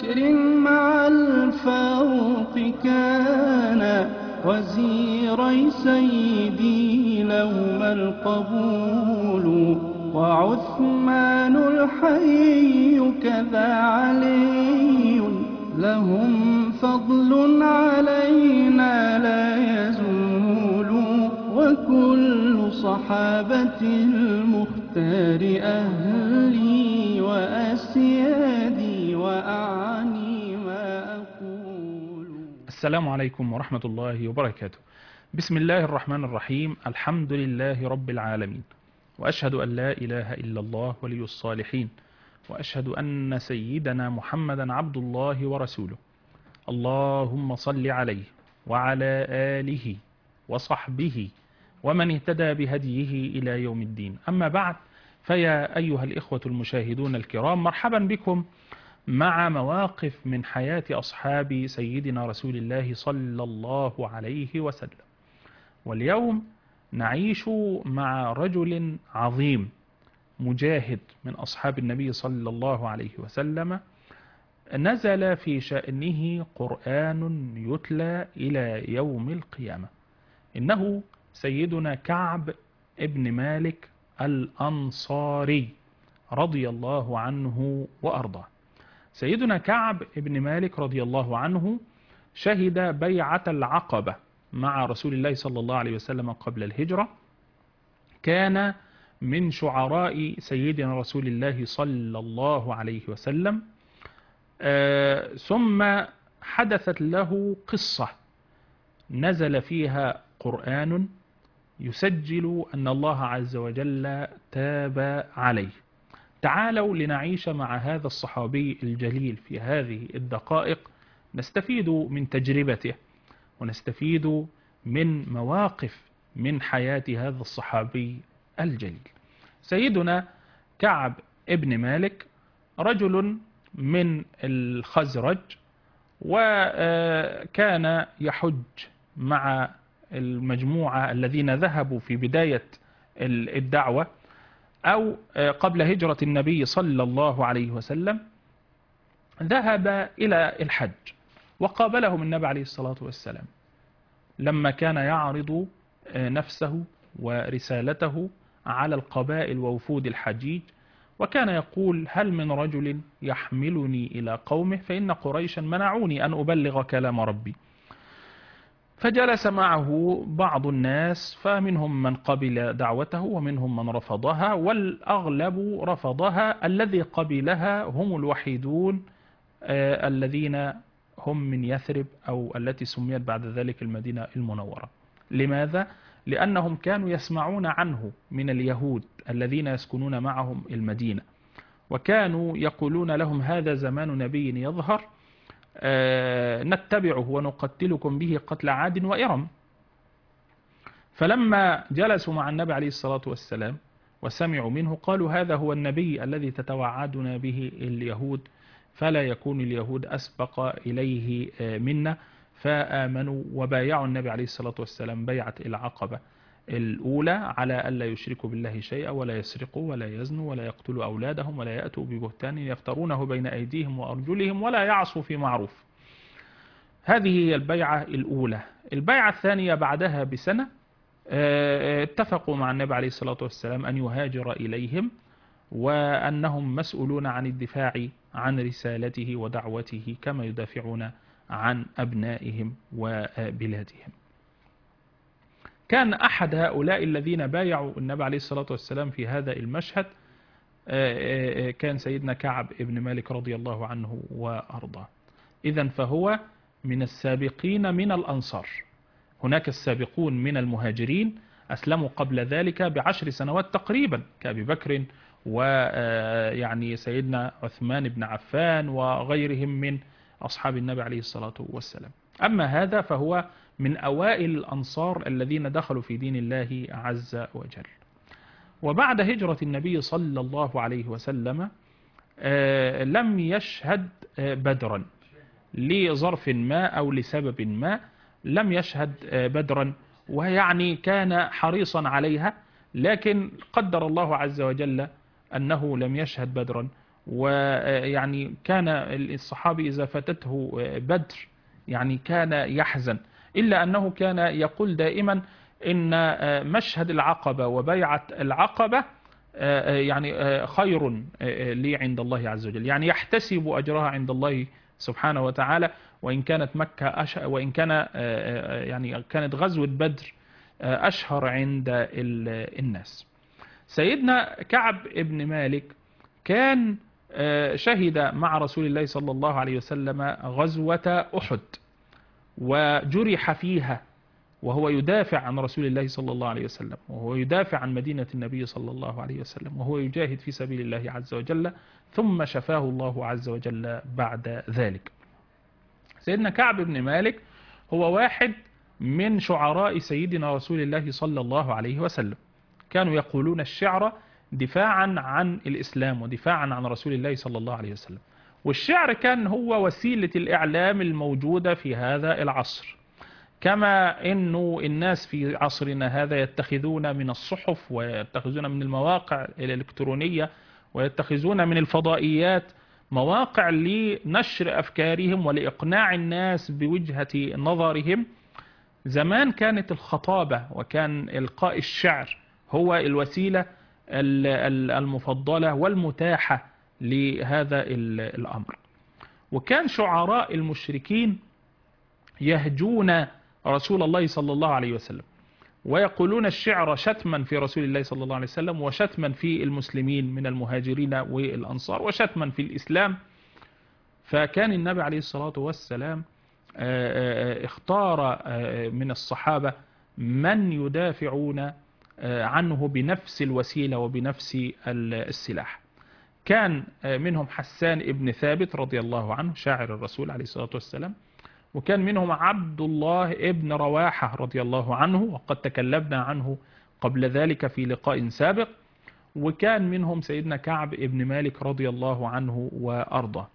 بكر مع الفاروق كان وزيري سيدي لهما القبول، وعثمان الحي كذا علي لهم فضل علينا لا يزول، وكل صحابة المختار أهلي وأسيادي وأعني ما أقول. السلام عليكم ورحمة الله وبركاته. بسم الله الرحمن الرحيم. الحمد لله رب العالمين، وأشهد أن لا إله إلا الله ولي الصالحين، وأشهد أن سيدنا محمدا عبد الله ورسوله. اللهم صل عليه وعلى آله وصحبه ومن اهتدى بهديه إلى يوم الدين. أما بعد، فيا أيها الإخوة المشاهدون الكرام، مرحبا بكم مع مواقف من حياة أصحاب سيدنا رسول الله صلى الله عليه وسلم. واليوم نعيش مع رجل عظيم مجاهد من أصحاب النبي صلى الله عليه وسلم، نزل في شأنه قرآن يتلى إلى يوم القيامة. إنه سيدنا كعب ابن مالك الأنصاري رضي الله عنه وأرضاه. سيدنا كعب ابن مالك رضي الله عنه شهد بيعة العقبة مع رسول الله صلى الله عليه وسلم قبل الهجرة، كان من شعراء سيدنا رسول الله صلى الله عليه وسلم. ثم حدثت له قصة نزل فيها قرآن يسجل أن الله عز وجل تاب عليه. تعالوا لنعيش مع هذا الصحابي الجليل في هذه الدقائق، نستفيد من تجربته ونستفيد من مواقف من حياة هذا الصحابي الجليل. سيدنا كعب ابن مالك رجل من الخزرج، وكان يحج مع المجموعة الذين ذهبوا في بداية الدعوة أو قبل هجرة النبي صلى الله عليه وسلم. ذهب إلى الحج وقابلهم النبي عليه الصلاة والسلام لما كان يعرض نفسه ورسالته على القبائل ووفود الحجيج، وكان يقول: هل من رجل يحملني إلى قومه، فإن قريشا منعوني أن أبلغ كلام ربي. فجلس معه بعض الناس، فمنهم من قبل دعوته ومنهم من رفضها، والأغلب رفضها. الذي قبلها هم الوحيدون الذين هم من يثرب، أو التي سميت بعد ذلك المدينة المنورة. لماذا؟ لأنهم كانوا يسمعون عنه من اليهود الذين يسكنون معهم المدينة، وكانوا يقولون لهم: هذا زمان نبي يظهر، نتبعه ونقتلكم به قتل عاد وإرم. فلما جلسوا مع النبي عليه الصلاة والسلام وسمعوا منه، قالوا: هذا هو النبي الذي تتوعدنا به اليهود، فلا يكون اليهود أسبق إليه منا. فآمنوا وبايعوا النبي عليه الصلاة والسلام بيعة العقبة الأولى على ألا يشركوا بالله شيئا، ولا يسرقوا ولا يزنوا ولا يقتلوا أولادهم، ولا يأتوا ببهتان يفترونه بين أيديهم وأرجلهم، ولا يعصوا في معروف. هذه هي البيعة الأولى. البيعة الثانية بعدها بسنة اتفقوا مع النبي عليه الصلاة والسلام أن يهاجر إليهم، وأنهم مسؤولون عن الدفاع عن رسالته ودعوته كما يدافعون عن أبنائهم وبلادهم. كان أحد هؤلاء الذين بايعوا النبي عليه الصلاة والسلام في هذا المشهد كان سيدنا كعب ابن مالك رضي الله عنه وأرضاه. إذن فهو من السابقين من الأنصار. هناك السابقون من المهاجرين أسلموا قبل ذلك ب10 سنوات تقريبا، كأبي بكر ويعني سيدنا عثمان بن عفان وغيرهم من أصحاب النبي عليه الصلاة والسلام. أما هذا فهو من أوائل الأنصار الذين دخلوا في دين الله عز وجل. وبعد هجرة النبي صلى الله عليه وسلم لم يشهد بدرا لظرف ما أو لسبب ما، لم يشهد بدرا، ويعني كان حريصا عليها، لكن قدر الله عز وجل أنه لم يشهد بدرا. ويعني كان الصحابي إذا فاتته بدر يعني كان يحزن، إلا أنه كان يقول دائما إن مشهد العقبة وبيعة العقبة يعني خير لي عند الله عز وجل، يعني يحتسب أجرها عند الله سبحانه وتعالى، وإن كانت مكة وإن كان يعني كانت غزوة بدر أشهر عند الناس. سيدنا كعب ابن مالك كان شهد مع رسول الله صلى الله عليه وسلم غزوة أحد، وجرح فيها وهو يدافع عن رسول الله صلى الله عليه وسلم، وهو يدافع عن مدينة النبي صلى الله عليه وسلم، وهو يجاهد في سبيل الله عز وجل، ثم شفاه الله عز وجل بعد ذلك. سيدنا كعب بن مالك هو واحد من شعراء سيدنا رسول الله صلى الله عليه وسلم، كانوا يقولون الشعر دفاعا عن الإسلام ودفاعا عن رسول الله صلى الله عليه وسلم، والشعر كان هو وسيلة الإعلام الموجودة في هذا العصر، كما أنه الناس في عصرنا هذا يتخذون من الصحف ويتخذون من المواقع الإلكترونية ويتخذون من الفضائيات مواقع لنشر أفكارهم ولإقناع الناس بوجهة نظرهم. زمان كانت الخطابة وكان إلقاء الشعر هو الوسيلة المفضلة والمتاحة لهذا الأمر، وكان شعراء المشركين يهجون رسول الله صلى الله عليه وسلم ويقولون الشعر شتما في رسول الله صلى الله عليه وسلم، وشتما في المسلمين من المهاجرين والأنصار، وشتما في الإسلام. فكان النبي عليه الصلاة والسلام اختار من الصحابة من يدافعون عنه بنفس الوسيلة وبنفس السلاح. كان منهم حسان ابن ثابت رضي الله عنه شاعر الرسول عليه الصلاة والسلام، وكان منهم عبد الله ابن رواحة رضي الله عنه، وقد تكلمنا عنه قبل ذلك في لقاء سابق، وكان منهم سيدنا كعب ابن مالك رضي الله عنه وأرضاه.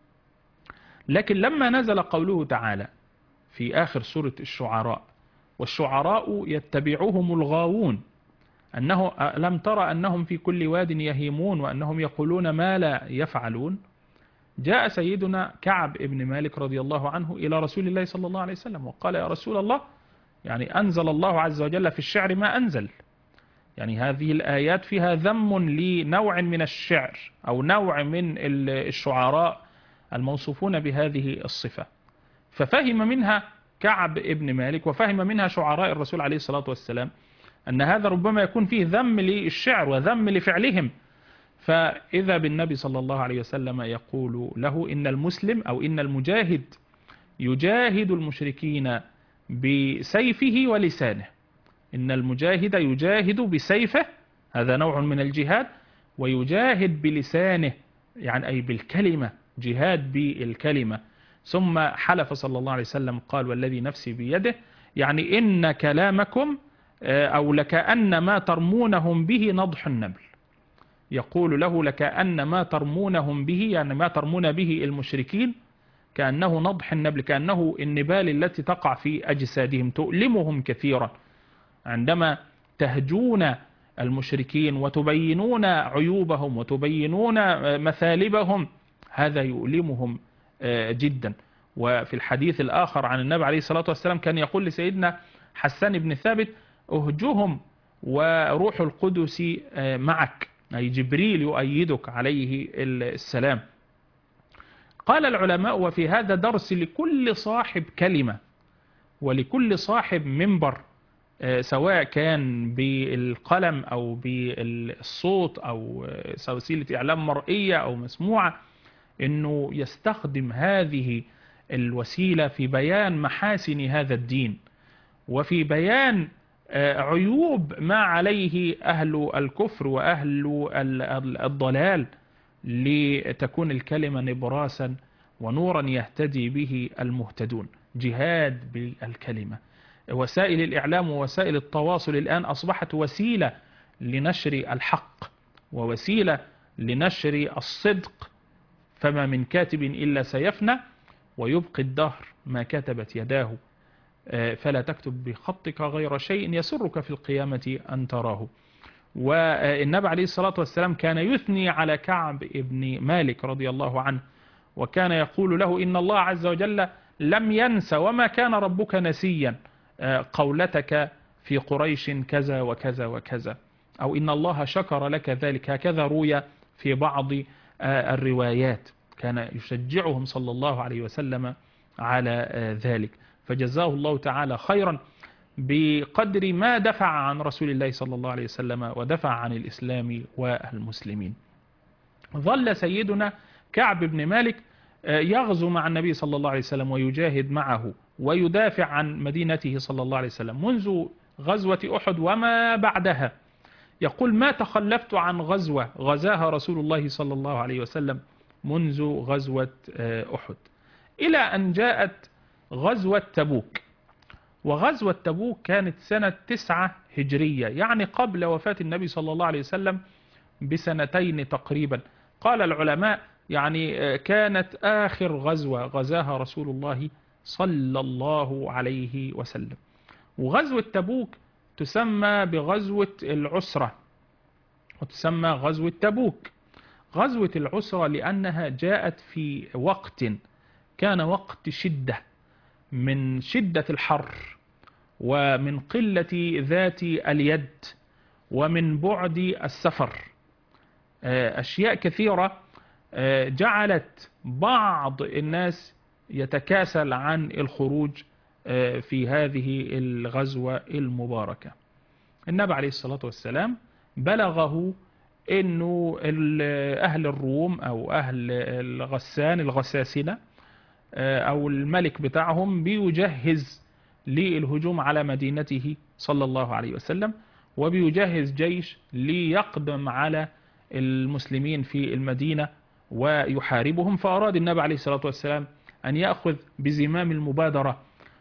لكن لما نزل قوله تعالى في آخر سورة الشعراء: والشعراء يتبعهم الغاوون، أنه لم ترى أنهم في كل واد يهيمون وأنهم يقولون ما لا يفعلون، جاء سيدنا كعب ابن مالك رضي الله عنه إلى رسول الله صلى الله عليه وسلم وقال: يا رسول الله، يعني أنزل الله عز وجل في الشعر ما أنزل، يعني هذه الآيات فيها ذم لنوع من الشعر أو نوع من الشعراء الموصوفون بهذه الصفة. ففهم منها كعب ابن مالك وفهم منها شعراء الرسول عليه الصلاة والسلام أن هذا ربما يكون فيه ذم للشعر وذم لفعلهم، فإذا بالنبي صلى الله عليه وسلم يقول له: إن المسلم أو إن المجاهد يجاهد المشركين بسيفه ولسانه. إن المجاهد يجاهد بسيفه، هذا نوع من الجهاد، ويجاهد بلسانه يعني أي بالكلمة، جهاد بالكلمة. ثم حلف صلى الله عليه وسلم قال: والذي نفسي بيده، يعني إن كلامكم أو لكأن ما ترمونهم به نضح النبل. يقول له: لكأن ما ترمونهم به، يعني ما ترمون به المشركين، كأنه نضح النبل، كأنه النبال التي تقع في أجسادهم تؤلمهم كثيرا. عندما تهجون المشركين وتبينون عيوبهم وتبينون مثالبهم، هذا يؤلمهم جدا. وفي الحديث الآخر عن النبي عليه الصلاة والسلام كان يقول لسيدنا حسان بن ثابت: اهجهم وروح القدس معك، أي جبريل يؤيدك عليه السلام. قال العلماء: وفي هذا درس لكل صاحب كلمة ولكل صاحب منبر، سواء كان بالقلم أو بالصوت أو وسيلة إعلام مرئية أو مسموعة، أنه يستخدم هذه الوسيلة في بيان محاسن هذا الدين وفي بيان عيوب ما عليه أهل الكفر وأهل الضلال، لتكون الكلمة نبراسا ونورا يهتدي به المهتدون. جهاد بالكلمة. وسائل الإعلام ووسائل التواصل الآن أصبحت وسيلة لنشر الحق ووسيلة لنشر الصدق، فما من كاتب إلا سيفنى ويبقي الدهر ما كتبت يداه، فلا تكتب بخطك غير شيء يسرك في القيامة أن تراه. والنبي عليه الصلاة والسلام كان يثني على كعب ابن مالك رضي الله عنه، وكان يقول له إن الله عز وجل لم ينس وما كان ربك نسيا قولتك في قريش كذا وكذا وكذا، أو إن الله شكر لك ذلك، هكذا روي في بعض الروايات. كان يشجعهم صلى الله عليه وسلم على ذلك، فجزاه الله تعالى خيرا بقدر ما دفع عن رسول الله صلى الله عليه وسلم ودفع عن الإسلام والمسلمين. ظل سيدنا كعب بن مالك يغزو مع النبي صلى الله عليه وسلم ويجاهد معه ويدافع عن مدينته صلى الله عليه وسلم منذ غزوة أحد وما بعدها. يقول ما تخلفت عن غزوة غزاها رسول الله صلى الله عليه وسلم منذ غزوة أحد، إلى أن جاءت غزوة تبوك. وغزوة تبوك كانت سنة 9 هجرية، يعني قبل وفاة النبي صلى الله عليه وسلم بسنتين تقريبا. قال العلماء يعني كانت آخر غزوة غزاها رسول الله صلى الله عليه وسلم. وغزوة تبوك تسمى بغزوة العسرة وتسمى غزوة تبوك. غزوة العسرة لأنها جاءت في وقت كان وقت شدة، من شدة الحر ومن قلة ذات اليد ومن بعد السفر. أشياء كثيرة جعلت بعض الناس يتكاسل عن الخروج في هذه الغزوة المباركة. النبي عليه الصلاة والسلام بلغه أنه أهل الروم أو أهل الغساسنة أو الملك بتاعهم بيجهز للهجوم على مدينته صلى الله عليه وسلم، وبيجهز جيش ليقدم على المسلمين في المدينة ويحاربهم. فأراد النبي عليه الصلاة والسلام أن يأخذ بزمام المبادرة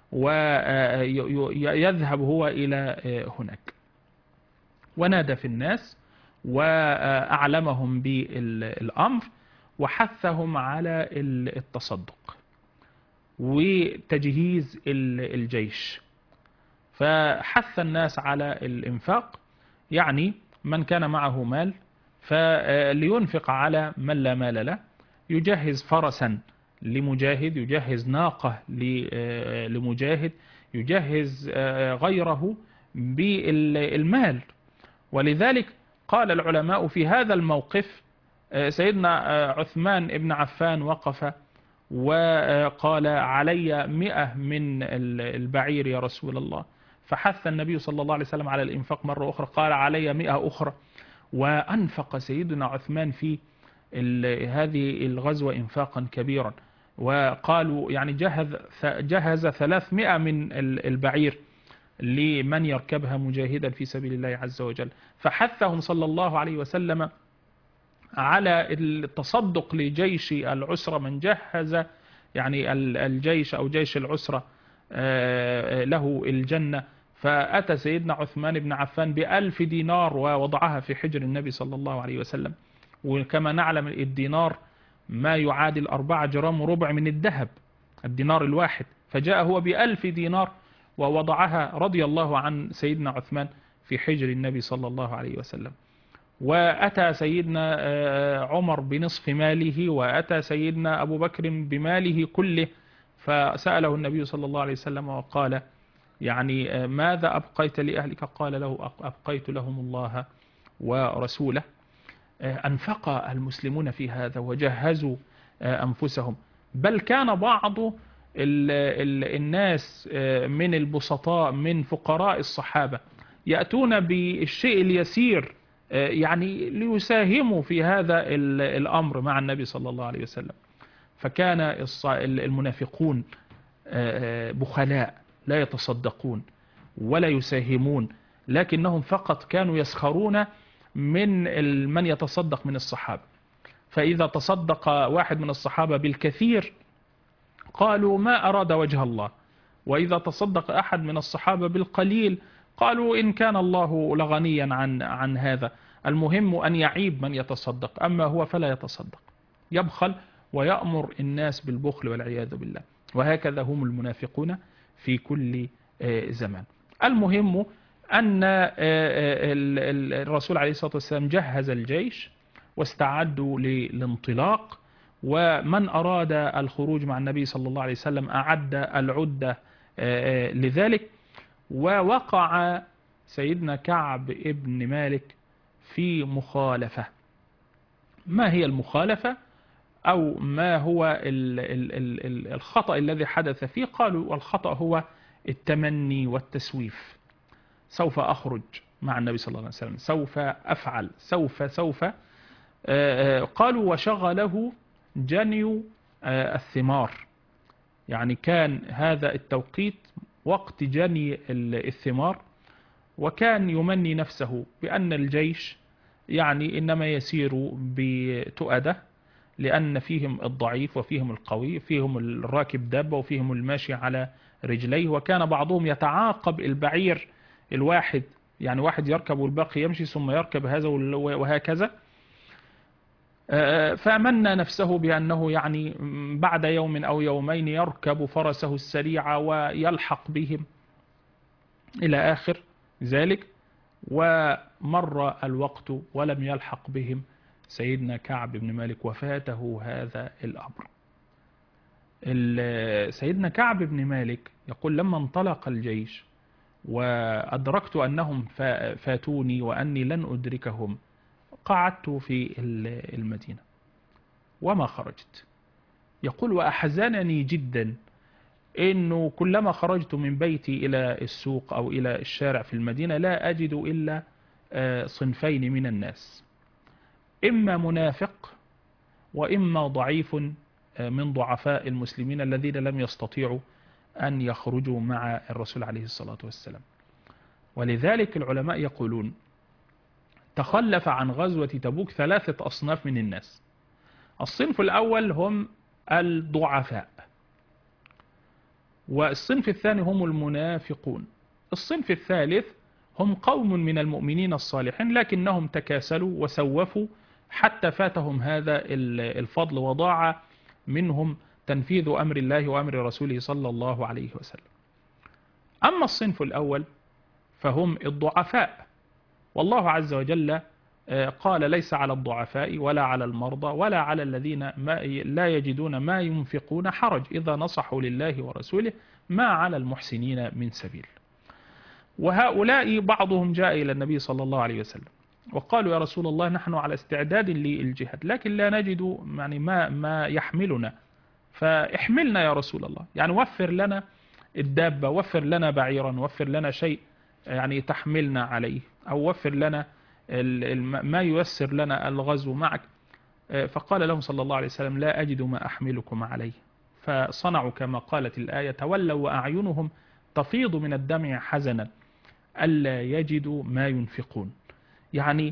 ويذهب هو إلى هناك، ونادى في الناس وأعلمهم بالأمر وحثهم على التصدق وتجهيز الجيش. فحث الناس على الإنفاق، يعني من كان معه مال فلينفق على من لا مال له، يجهز فرسا لمجاهد، يجهز ناقة لمجاهد، يجهز غيره بالمال. ولذلك قال العلماء في هذا الموقف سيدنا عثمان بن عفان وقف وقال علي 100 من البعير يا رسول الله، فحث النبي صلى الله عليه وسلم على الإنفاق مرة أخرى، قال علي 100 أخرى، وأنفق سيدنا عثمان في هذه الغزوة إنفاقا كبيرا. وقالوا يعني جهز 300 من البعير لمن يركبها مجاهدا في سبيل الله عز وجل. فحثهم صلى الله عليه وسلم على التصدق لجيش العسرة. من جهز يعني الجيش أو جيش العسرة له الجنة. فأتى سيدنا عثمان بن عفان ب1000 دينار ووضعها في حجر النبي صلى الله عليه وسلم. وكما نعلم الدينار ما يعادل 4 جرام وربع من الذهب، الدينار الواحد، فجاء هو ب1000 دينار ووضعها رضي الله عن سيدنا عثمان في حجر النبي صلى الله عليه وسلم. وأتى سيدنا عمر بنصف ماله، وأتى سيدنا أبو بكر بماله كله، فسأله النبي صلى الله عليه وسلم وقال يعني ماذا أبقيت لأهلك؟ قال له أبقيت لهم الله ورسوله. أنفق المسلمون في هذا وجهزوا أنفسهم، بل كان بعض الناس من البسطاء من فقراء الصحابة يأتون بالشيء اليسير يعني ليساهموا في هذا الأمر مع النبي صلى الله عليه وسلم. فكان المنافقون بخلاء لا يتصدقون ولا يساهمون، لكنهم فقط كانوا يسخرون من يتصدق من الصحابة. فإذا تصدق واحد من الصحابة بالكثير قالوا ما أراد وجه الله، وإذا تصدق أحد من الصحابة بالقليل قالوا إن كان الله لغنيا عن هذا، المهم أن يعيب من يتصدق، أما هو فلا يتصدق، يبخل ويأمر الناس بالبخل والعياذ بالله. وهكذا هم المنافقون في كل زمان. المهم أن الرسول عليه الصلاة والسلام جهز الجيش واستعدوا للانطلاق، ومن أراد الخروج مع النبي صلى الله عليه وسلم أعد العدة لذلك. ووقع سيدنا كعب ابن مالك في مخالفة. ما هي المخالفة أو ما هو الخطأ الذي حدث فيه؟ قالوا الخطأ هو التمني والتسويف. سوف أخرج مع النبي صلى الله عليه وسلم، سوف أفعل، سوف. قالوا وشغله جني الثمار، يعني كان هذا التوقيت وقت جني الثمار، وكان يمني نفسه بأن الجيش يعني إنما يسير بتؤدة، لأن فيهم الضعيف وفيهم القوي، فيهم الراكب دابة وفيهم الماشي على رجليه، وكان بعضهم يتعاقب البعير الواحد، يعني واحد يركب والباقي يمشي ثم يركب هذا وهكذا. فأمنى نفسه بأنه يعني بعد يوم أو يومين يركب فرسه السريع ويلحق بهم إلى آخر ذلك. ومر الوقت ولم يلحق بهم سيدنا كعب بن مالك وفاته هذا الأمر. سيدنا كعب بن مالك يقول لما انطلق الجيش وأدركت أنهم فاتوني وأني لن أدركهم، قعدت في المدينة وما خرجت. يقول وأحزنني جدا إنه كلما خرجت من بيتي إلى السوق أو إلى الشارع في المدينة لا أجد إلا صنفين من الناس، إما منافق وإما ضعيف من ضعفاء المسلمين الذين لم يستطيعوا أن يخرجوا مع الرسول عليه الصلاة والسلام. ولذلك العلماء يقولون تخلف عن غزوة تبوك 3 أصناف من الناس. الصنف الأول هم الضعفاء، والصنف الثاني هم المنافقون، الصنف الثالث هم قوم من المؤمنين الصالحين لكنهم تكاسلوا وسوفوا حتى فاتهم هذا الفضل وضاع منهم تنفيذ أمر الله وأمر رسوله صلى الله عليه وسلم. أما الصنف الأول فهم الضعفاء، والله عز وجل قال ليس على الضعفاء ولا على المرضى ولا على الذين لا يجدون ما ينفقون حرج إذا نصحوا لله ورسوله ما على المحسنين من سبيل. وهؤلاء بعضهم جاء إلى النبي صلى الله عليه وسلم وقالوا يا رسول الله نحن على استعداد للجهاد لكن لا نجد يعني ما يحملنا، فاحملنا يا رسول الله، يعني وفر لنا الدابة، وفر لنا بعيرا، وفر لنا شيء يعني تحملنا عليه، أو وفر لنا ما ييسر لنا الغزو معك. فقال لهم صلى الله عليه وسلم لا أجد ما أحملكم عليه، فصنعوا كما قالت الآية تولوا وأعينهم تفيض من الدمع حزنا ألا يجدوا ما ينفقون، يعني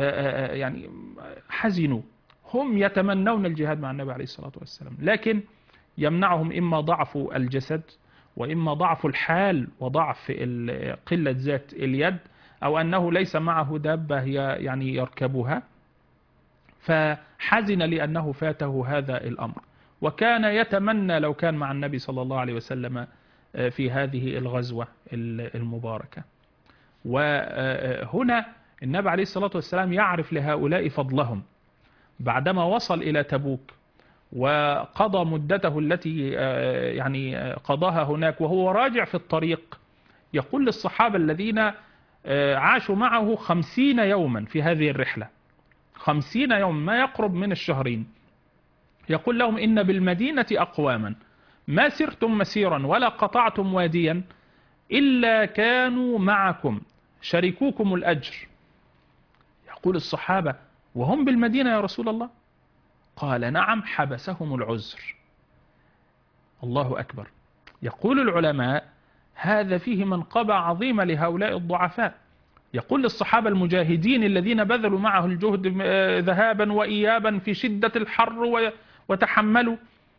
حزنوا، هم يتمنون الجهاد مع النبي عليه الصلاة والسلام لكن يمنعهم إما ضعف الجسد وإما ضعف الحال وضعف قلة ذات اليد، أو أنه ليس معه دابة يعني يركبها، فحزن لأنه فاته هذا الأمر، وكان يتمنى لو كان مع النبي صلى الله عليه وسلم في هذه الغزوة المباركة. وهنا النبي عليه الصلاة والسلام يعرف لهؤلاء فضلهم بعدما وصل إلى تبوك وقضى مدته التي يعني قضاها هناك وهو راجع في الطريق. يقول للصحابة الذين عاشوا معه 50 يوما في هذه الرحلة، 50 يوم ما يقرب من الشهرين، يقول لهم إن بالمدينة أقواما ما سرتم مسيرا ولا قطعتم واديا إلا كانوا معكم شريكوكم الأجر. يقول الصحابة وهم بالمدينة يا رسول الله؟ قال نعم حبسهم العذر. الله أكبر. يقول العلماء هذا فيه منقبة عظيمة لهؤلاء الضعفاء. يقول للصحابة المجاهدين الذين بذلوا معه الجهد ذهابا وإيابا في شدة الحر وتحملوا،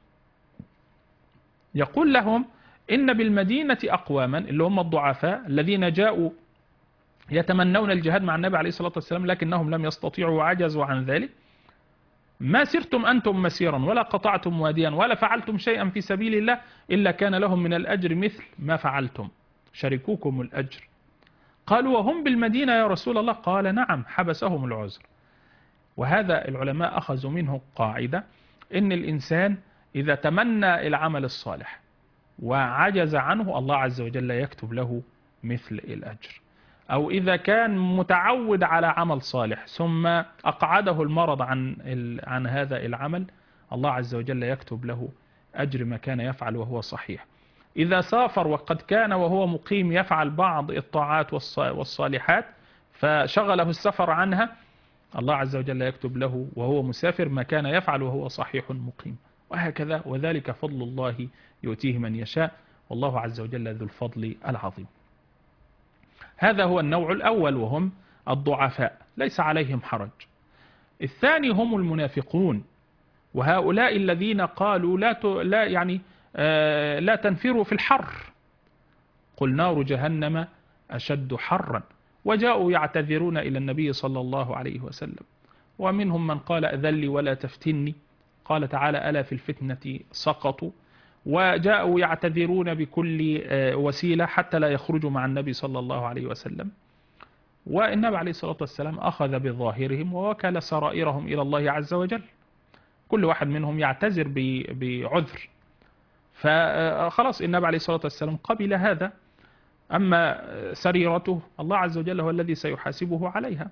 يقول لهم إن بالمدينة أقواما اللي هم الضعفاء الذين جاءوا يتمنون الجهاد مع النبي عليه الصلاة والسلام لكنهم لم يستطيعوا وعجزوا عن ذلك، ما سرتم أنتم مسيرا ولا قطعتم واديا ولا فعلتم شيئا في سبيل الله إلا كان لهم من الأجر مثل ما فعلتم، شركوكم الأجر. قالوا وهم بالمدينة يا رسول الله؟ قال نعم، حبسهم العذر. وهذا العلماء أخذوا منه قاعدة، إن الإنسان إذا تمنى العمل الصالح وعجز عنه، الله عز وجل يكتب له مثل الأجر. أو إذا كان متعود على عمل صالح ثم أقعده المرض عن هذا العمل، الله عز وجل يكتب له أجر ما كان يفعل وهو صحيح. إذا سافر وقد كان وهو مقيم يفعل بعض الطاعات والصالحات فشغله السفر عنها، الله عز وجل يكتب له وهو مسافر ما كان يفعل وهو صحيح مقيم. وهكذا، وذلك فضل الله يؤتيه من يشاء، والله عز وجل ذو الفضل العظيم. هذا هو النوع الأول، وهم الضعفاء ليس عليهم حرج. الثاني هم المنافقون، وهؤلاء الذين قالوا لا تنفروا في الحر، قل نار جهنم أشد حرا، وجاءوا يعتذرون إلى النبي صلى الله عليه وسلم. ومنهم من قال أذن لي ولا تفتني، قال تعالى ألا في الفتنة سقطوا. وجاءوا يعتذرون بكل وسيلة حتى لا يخرجوا مع النبي صلى الله عليه وسلم. والنبي عليه الصلاة والسلام أخذ بظاهرهم ووكل سرائرهم إلى الله عز وجل، كل واحد منهم يعتذر بعذر، فخلاص النبي عليه الصلاة والسلام قبل هذا. أما سريرته الله عز وجل هو الذي سيحاسبه عليها.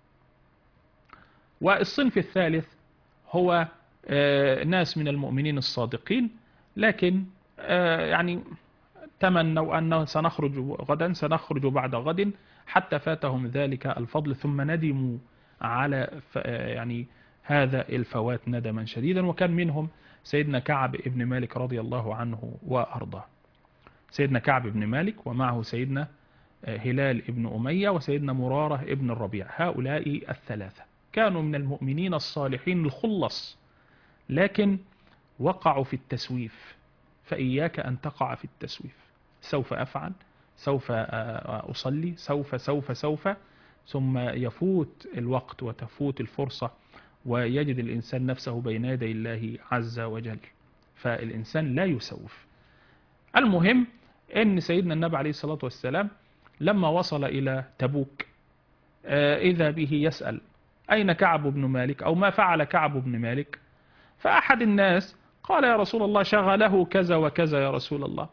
والصنف الثالث هو ناس من المؤمنين الصادقين، لكن يعني تمنوا أنه سنخرج غدا، سنخرج بعد غد، حتى فاتهم ذلك الفضل ثم ندموا على يعني هذا الفوات ندما شديدا. وكان منهم سيدنا كعب بن مالك رضي الله عنه وأرضاه. سيدنا كعب بن مالك ومعه سيدنا هلال بن أمية وسيدنا مرارة بن الربيع، هؤلاء الثلاثة كانوا من المؤمنين الصالحين الخلص، لكن وقعوا في التسويف. فإياك أن تقع في التسويف، سوف أفعل، سوف أصلي، سوف ثم يفوت الوقت وتفوت الفرصة ويجد الإنسان نفسه بين يدي الله عز وجل. فالإنسان لا يسوف. المهم أن سيدنا النبي عليه الصلاة والسلام لما وصل إلى تبوك إذا به يسأل أين كعب بن مالك، أو ما فعل كعب بن مالك؟ فأحد الناس قال يا رسول الله شغله كذا وكذا يا رسول الله.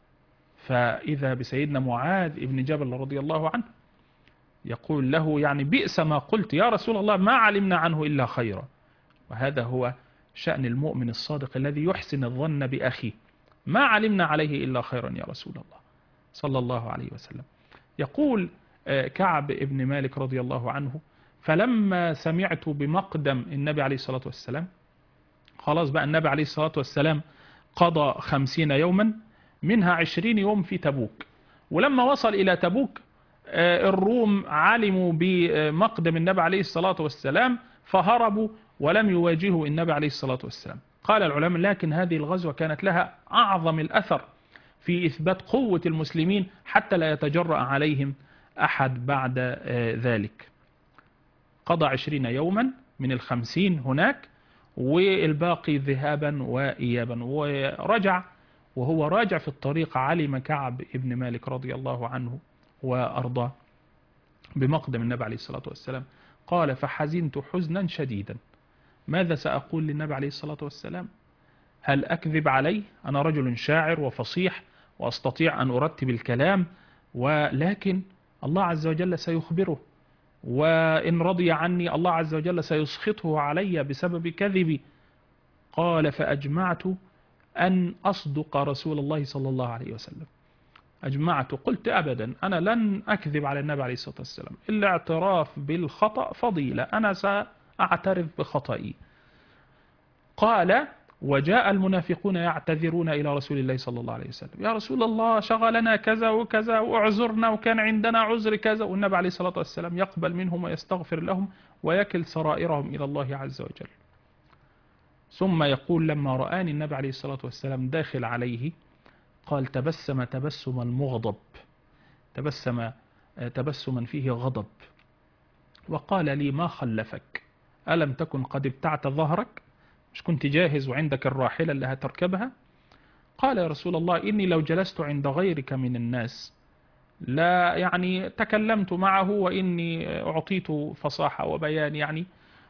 فإذا بسيدنا معاذ بن جبل رضي الله عنه يقول له يعني بئس ما قلت يا رسول الله، ما علمنا عنه إلا خيرا. وهذا هو شأن المؤمن الصادق الذي يحسن الظن بأخيه، ما علمنا عليه إلا خيرا يا رسول الله صلى الله عليه وسلم. يقول كعب بن مالك رضي الله عنه فلما سمعت بمقدم النبي عليه الصلاة والسلام، خلاص بقى النبي عليه الصلاة والسلام قضى 50 يوما، منها 20 يوم في تبوك. ولما وصل إلى تبوك الروم علموا بمقدم النبي عليه الصلاة والسلام فهربوا ولم يواجهوا النبي عليه الصلاة والسلام. قال العلماء لكن هذه الغزوة كانت لها أعظم الأثر في إثبات قوة المسلمين حتى لا يتجرأ عليهم أحد بعد ذلك. قضى 20 يوما من 50 هناك، والباقي ذهابا وإيابا. ورجع، وهو راجع في الطريق علم كعب ابن مالك رضي الله عنه وأرضاه بمقدم النبي عليه الصلاة والسلام. قال فحزنت حزنا شديدا، ماذا سأقول للنبي عليه الصلاة والسلام؟ هل أكذب عليه؟ أنا رجل شاعر وفصيح وأستطيع أن أرتب الكلام، ولكن الله عز وجل سيخبره، وإن رضي عني الله عز وجل سيسخطه علي بسبب كذبي. قال فأجمعت أن أصدق رسول الله صلى الله عليه وسلم. أجمعت، قلت أبدا أنا لن أكذب على النبي عليه الصلاة والسلام، الاعتراف بالخطأ فضيلة، أنا سأعترف بخطئي. قال وجاء المنافقون يعتذرون إلى رسول الله صلى الله عليه وسلم، يا رسول الله شغلنا كذا وكذا وأعذرنا وكان عندنا عذر كذا. والنبي عليه الصلاة والسلام يقبل منهم ويستغفر لهم ويكل سرائرهم إلى الله عز وجل. ثم يقول لما رآني النبي عليه الصلاة والسلام داخل عليه قال تبسم تبسم المغضب، تبسم تبسما فيه غضب، وقال لي ما خلفك؟ ألم تكن قد ابتعت ظهرك؟ مش كنت جاهز وعندك الراحلة اللي هتركبها؟ قال يا رسول الله إني لو جلست عند غيرك من الناس لا يعني تكلمت معه وإني أعطيت فصاحة وبيان يعني،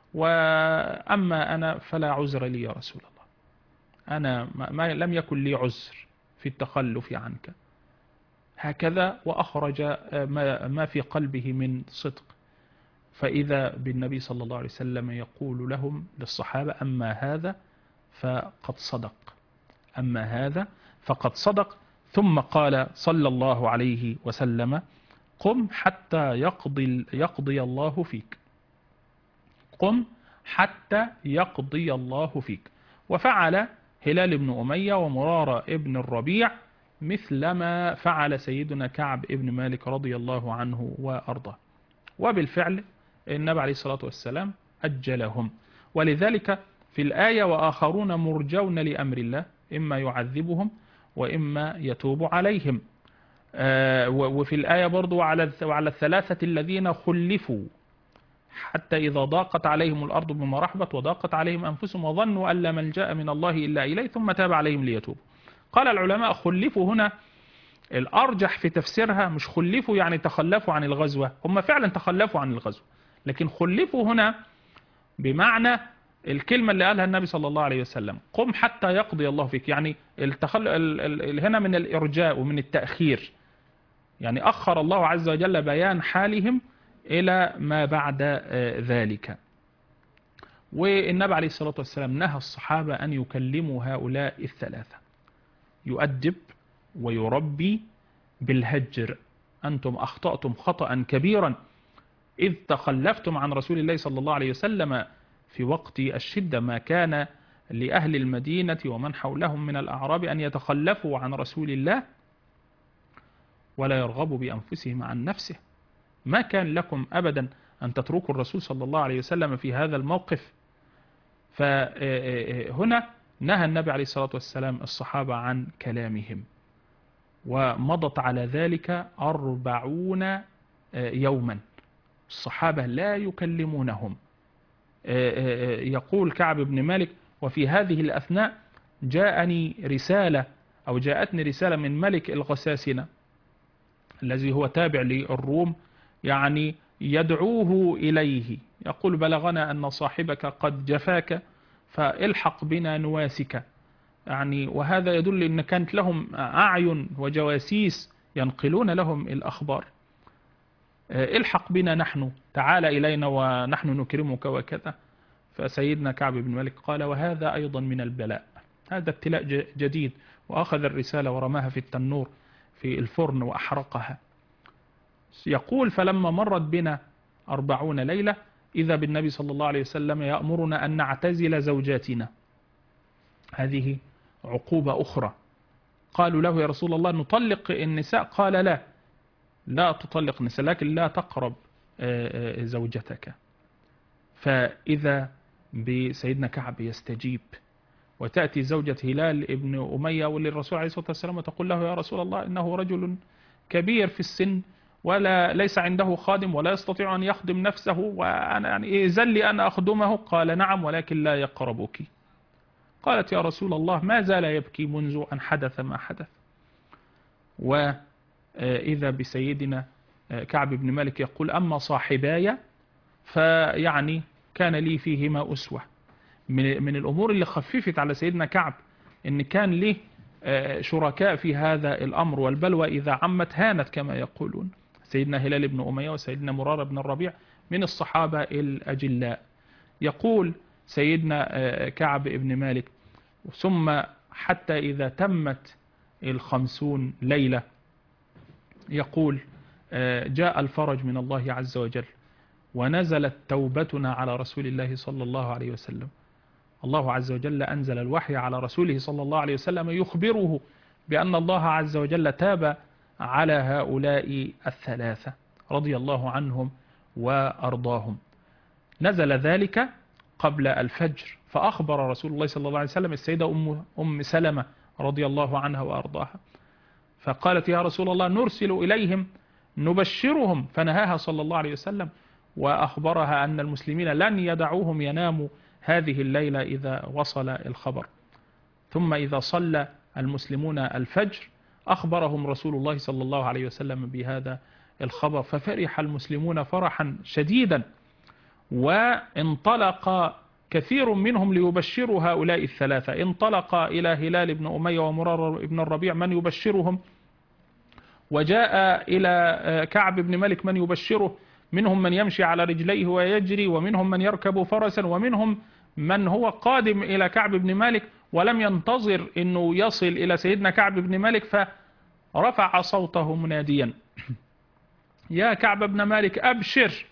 وأما أنا فلا عذر لي يا رسول الله، أنا ما لم يكن لي عذر في التخلف عنك. هكذا وأخرج ما في قلبه من صدق. فإذا بالنبي صلى الله عليه وسلم يقول لهم للصحابة: أما هذا فقد صدق، أما هذا فقد صدق. ثم قال صلى الله عليه وسلم: قم حتى يقضي الله فيك، قم حتى يقضي الله فيك. وفعل هلال بن أمية ومرارة ابن الربيع مثل ما فعل سيدنا كعب ابن مالك رضي الله عنه وأرضاه. وبالفعل النبي عليه الصلاة والسلام أجلهم. ولذلك في الآية: وآخرون مرجون لأمر الله إما يعذبهم وإما يتوب عليهم. وفي الآية برضو: وعلى الثلاثة الذين خلفوا حتى إذا ضاقت عليهم الأرض بما رحبت وضاقت عليهم أنفسهم وظنوا أن لا ملجأ من الله إلا إليه ثم تاب عليهم ليتوبوا. قال العلماء: خلفوا هنا الأرجح في تفسيرها مش خلفوا يعني تخلفوا عن الغزوة، هم فعلا تخلفوا عن الغزوة، لكن خلفوا هنا بمعنى الكلمة اللي قالها النبي صلى الله عليه وسلم: قم حتى يقضي الله فيك. يعني هنا من الإرجاء ومن التأخير، يعني أخر الله عز وجل بيان حالهم إلى ما بعد ذلك. والنبي عليه الصلاة والسلام نهى الصحابة أن يكلموا هؤلاء الثلاثة، يؤدب ويربي بالهجر: أنتم أخطأتم خطأ كبيرا إذ تخلفتم عن رسول الله صلى الله عليه وسلم في وقت الشدة. ما كان لأهل المدينة ومن حولهم من الأعراب أن يتخلفوا عن رسول الله ولا يرغبوا بأنفسهم عن نفسه. ما كان لكم أبدا أن تتركوا الرسول صلى الله عليه وسلم في هذا الموقف. فهنا نهى النبي عليه الصلاة والسلام الصحابة عن كلامهم، ومضت على ذلك 40 يوما الصحابة لا يكلمونهم. يقول كعب بن مالك: وفي هذه الأثناء جاءتني رسالة من ملك الغساسنة الذي هو تابع للروم، يعني يدعوه إليه، يقول: بلغنا أن صاحبك قد جفاك فالحق بنا نواسك. يعني وهذا يدل أن كانت لهم أعين وجواسيس ينقلون لهم الأخبار: الحق بنا نحن، تعال إلينا ونحن نكرمك وكذا. فسيدنا كعب بن مالك قال: وهذا أيضا من البلاء، هذا ابتلاء جديد. وأخذ الرسالة ورماها في التنور في الفرن وأحرقها. يقول: فلما مرت بنا 40 ليلة إذا بالنبي صلى الله عليه وسلم يأمرنا أن نعتزل زوجاتنا. هذه عقوبة أخرى. قالوا له: يا رسول الله نطلق النساء؟ قال: لا تطلق النساء، لكن لا تقرب زوجتك. فإذا بسيدنا كعب يستجيب، وتأتي زوجة هلال ابن أمية وللرسول عليه الصلاة والسلام وتقول له: يا رسول الله إنه رجل كبير في السن ليس عنده خادم ولا يستطيع أن يخدم نفسه، وأنا يعني إذن لي أن أخدمه؟ قال: نعم، ولكن لا يقربك. قالت: يا رسول الله ما زال يبكي منذ أن حدث ما حدث. وإذا بسيدنا كعب بن مالك يقول: أما صاحباي فيعني كان لي فيهما أسوة. من الأمور اللي خففت على سيدنا كعب إن كان له شركاء في هذا الأمر، والبلوى إذا عمت هانت كما يقولون. سيدنا هلال بن أمية وسيدنا مرارة بن الربيع من الصحابة الأجلاء. يقول سيدنا كعب بن مالك: ثم حتى إذا تمت 50 ليلة يقول: جاء الفرج من الله عز وجل ونزلت توبتنا على رسول الله صلى الله عليه وسلم. الله عز وجل أنزل الوحي على رسوله صلى الله عليه وسلم يخبره بأن الله عز وجل تاب على هؤلاء الثلاثة رضي الله عنهم وأرضاهم. نزل ذلك قبل الفجر، فأخبر رسول الله صلى الله عليه وسلم السيدة أم سلمة رضي الله عنها وأرضاها، فقالت: يا رسول الله نرسل إليهم نبشرهم، فنهاها صلى الله عليه وسلم وأخبرها أن المسلمين لن يدعوهم يناموا هذه الليلة إذا وصل الخبر. ثم إذا صلى المسلمون الفجر أخبرهم رسول الله صلى الله عليه وسلم بهذا الخبر، ففرح المسلمون فرحا شديدا، وانطلق كثير منهم ليبشروا هؤلاء الثلاثة. انطلق إلى هلال بن أمية ومرار بن الربيع من يبشرهم، وجاء إلى كعب بن مالك من يبشره، منهم من يمشي على رجليه ويجري، ومنهم من يركب فرسا، ومنهم من هو قادم إلى كعب بن مالك ولم ينتظر أنه يصل إلى سيدنا كعب بن مالك، فرفع صوته مناديا: يا كعب بن مالك أبشر.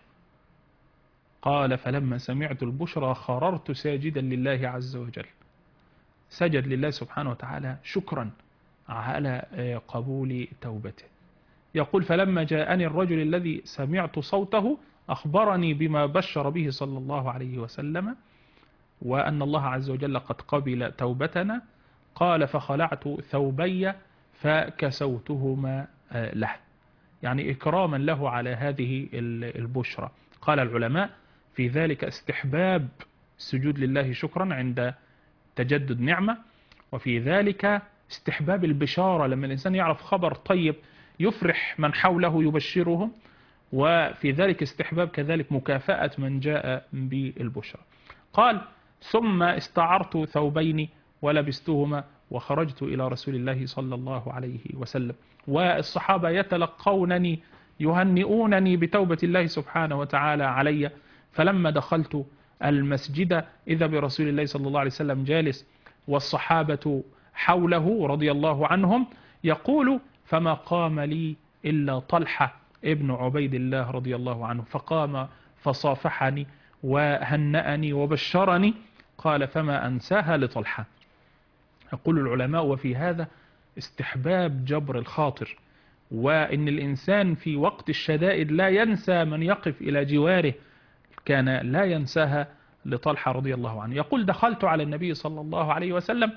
قال: فلما سمعت البشرى خررت ساجدا لله عز وجل، سجد لله سبحانه وتعالى شكرا على قبول توبته. يقول: فلما جاءني الرجل الذي سمعت صوته أخبرني بما بشر به صلى الله عليه وسلم، وأن الله عز وجل قد قبل توبتنا. قال: فخلعت ثوبي فكسوتهما له، يعني إكراما له على هذه البشرى. قال العلماء: في ذلك استحباب السجود لله شكرا عند تجدد نعمة، وفي ذلك استحباب البشارة لما الإنسان يعرف خبر طيب يفرح من حوله يبشرهم، وفي ذلك استحباب كذلك مكافأة من جاء بالبشرى. قال: ثم استعرت ثوبين ولبستهما وخرجت إلى رسول الله صلى الله عليه وسلم، والصحابة يتلقونني يهنئونني بتوبة الله سبحانه وتعالى علي. فلما دخلت المسجد إذا برسول الله صلى الله عليه وسلم جالس والصحابة حوله رضي الله عنهم، يقول: فما قام لي إلا طلحة ابن عبيد الله رضي الله عنه، فقام فصافحني وهنأني وبشرني. قال: فما أنساها لطلحة. يقول العلماء: وفي هذا استحباب جبر الخاطر، وإن الإنسان في وقت الشدائد لا ينسى من يقف إلى جواره، كان لا ينساها لطلحة رضي الله عنه. يقول: دخلت على النبي صلى الله عليه وسلم،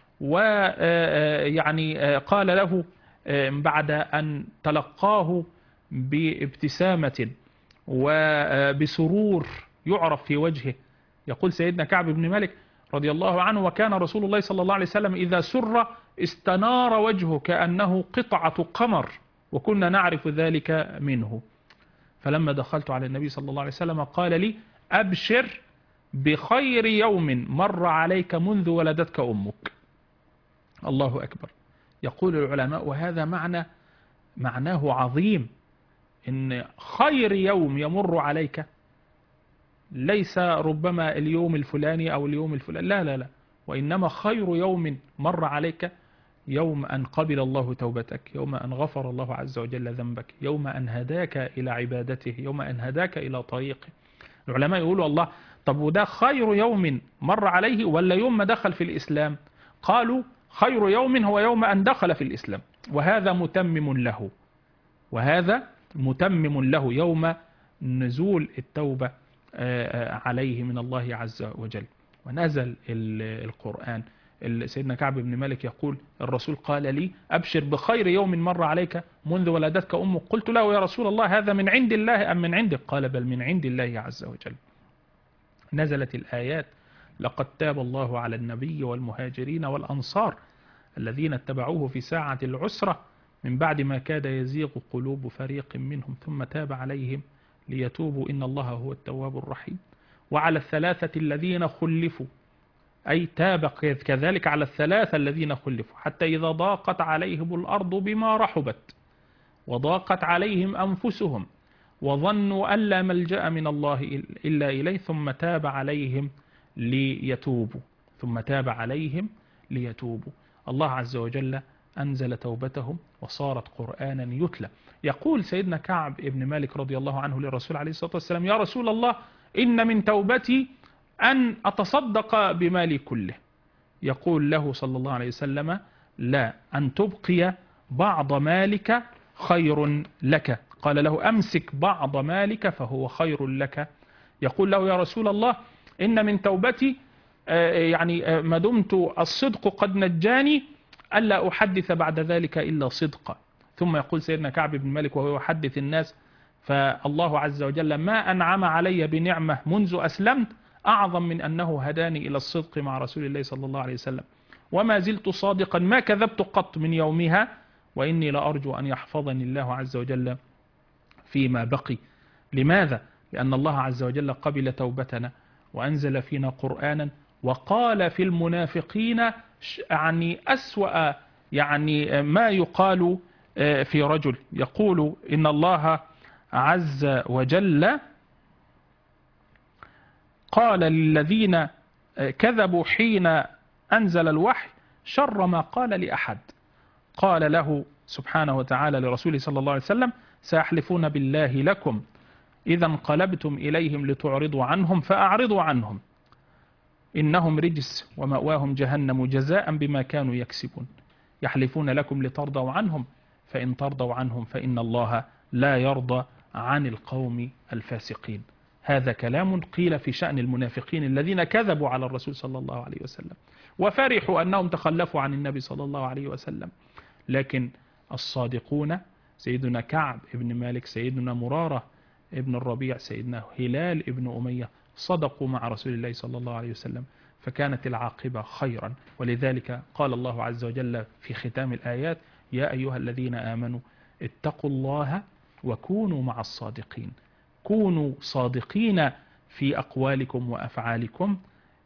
ويعني قال له بعد أن تلقاه بابتسامة وبسرور يعرف في وجهه، يقول سيدنا كعب بن مالك رضي الله عنه: وكان رسول الله صلى الله عليه وسلم إذا سر استنار وجهه كأنه قطعة قمر، وكنا نعرف ذلك منه. فلما دخلت على النبي صلى الله عليه وسلم قال لي: أبشر بخير يوم مر عليك منذ ولدتك أمك. الله أكبر. يقول العلماء: وهذا معناه عظيم، إن خير يوم يمر عليك ليس ربما اليوم الفلاني أو اليوم الفلاني، لا لا لا، وإنما خير يوم مر عليك يوم أن قبل الله توبتك، يوم أن غفر الله عز وجل ذنبك، يوم أن هداك إلى عبادته، يوم أن هداك إلى طريقه. العلماء يقولوا: الله، طب وده خير يوم مر عليه ولا يوم ما دخل في الإسلام؟ قالوا: خير يوم هو يوم أن دخل في الإسلام، وهذا متمم له، وهذا متمم له يوم نزول التوبة عليه من الله عز وجل. ونزل القرآن. سيدنا كعب بن مالك يقول: الرسول قال لي: أبشر بخير يوم مر عليك منذ ولدتك أمك. قلت له: يا رسول الله، هذا من عند الله أم من عندك؟ قال: بل من عند الله عز وجل. نزلت الآيات: لقد تاب الله على النبي والمهاجرين والأنصار الذين اتبعوه في ساعة العسرة من بعد ما كاد يزيغ قلوب فريق منهم ثم تاب عليهم ليتوبوا إن الله هو التواب الرحيم. وعلى الثلاثة الذين خلفوا، أي تاب كذلك على الثلاثة الذين خلفوا حتى إذا ضاقت عليهم الأرض بما رحبت وضاقت عليهم أنفسهم وظنوا أن لا ملجأ من الله إلا إليه ثم تاب عليهم ليتوبوا، ثم تاب عليهم ليتوبوا. الله عز وجل أنزل توبتهم وصارت قرآنا يتلى. يقول سيدنا كعب ابن مالك رضي الله عنه للرسول عليه الصلاة والسلام: يا رسول الله، إن من توبتي أن أتصدق بمالي كله. يقول له صلى الله عليه وسلم: لا، أن تبقي بعض مالك خير لك. قال له: أمسك بعض مالك فهو خير لك. يقول له: يا رسول الله، إن من توبتي يعني ما دمت الصدق قد نجاني ألا أحدث بعد ذلك إلا صدقا. ثم يقول سيدنا كعب بن مالك وهو يحدث الناس: فالله عز وجل ما أنعم علي بنعمة منذ أسلمت أعظم من أنه هداني إلى الصدق مع رسول الله صلى الله عليه وسلم، وما زلت صادقا ما كذبت قط من يومها وإني لأرجو أن يحفظني الله عز وجل فيما بقي. لماذا؟ لأن الله عز وجل قبل توبتنا وأنزل فينا قرآنا، وقال في المنافقين يعني أسوأ يعني ما يقال في رجل، يقول إن الله عز وجل قال للذين كذبوا حين أنزل الوحي شر ما قال لأحد. قال له سبحانه وتعالى لرسوله صلى الله عليه وسلم سيحلفون بالله لكم إذا انقلبتم إليهم لتعرضوا عنهم فأعرضوا عنهم إنهم رجس ومأواهم جهنم جزاء بما كانوا يكسبون. يحلفون لكم لترضوا عنهم فإن ترضوا عنهم فإن الله لا يرضى عن القوم الفاسقين. هذا كلام قيل في شأن المنافقين الذين كذبوا على الرسول صلى الله عليه وسلم وفرحوا أنهم تخلفوا عن النبي صلى الله عليه وسلم. لكن الصادقون سيدنا كعب ابن مالك، سيدنا مرارة ابن الربيع، سيدنا هلال ابن أمية صدقوا مع رسول الله صلى الله عليه وسلم، فكانت العاقبة خيرا. ولذلك قال الله عز وجل في ختام الآيات يا أيها الذين آمنوا اتقوا الله وكونوا مع الصادقين. كونوا صادقين في أقوالكم وأفعالكم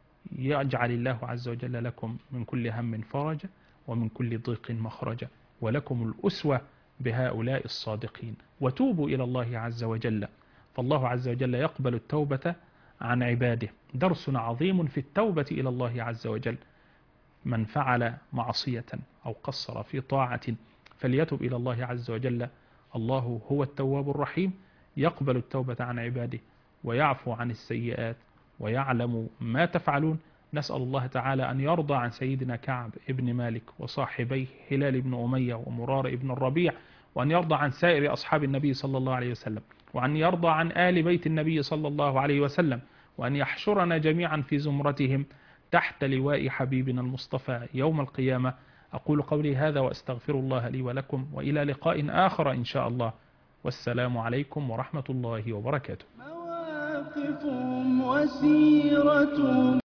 يجعل الله عز وجل لكم من كل هم فرجا ومن كل ضيق مخرجا، ولكم الأسوة بهؤلاء الصادقين. وتوبوا إلى الله عز وجل، فالله عز وجل يقبل التوبة عن عباده. درس عظيم في التوبة إلى الله عز وجل. من فعل معصية أو قصر في طاعة فليتب إلى الله عز وجل. الله هو التواب الرحيم، يقبل التوبة عن عباده ويعفو عن السيئات ويعلم ما تفعلون. نسأل الله تعالى أن يرضى عن سيدنا كعب ابن مالك وصاحبيه هلال ابن أمية ومرار ابن الربيع، وأن يرضى عن سائر أصحاب النبي صلى الله عليه وسلم، وأن يرضى عن آل بيت النبي صلى الله عليه وسلم، وأن يحشرنا جميعا في زمرتهم تحت لواء حبيبنا المصطفى يوم القيامة. أقول قولي هذا وأستغفر الله لي ولكم، وإلى لقاء آخر إن شاء الله، والسلام عليكم ورحمة الله وبركاته. مواقف وسيرة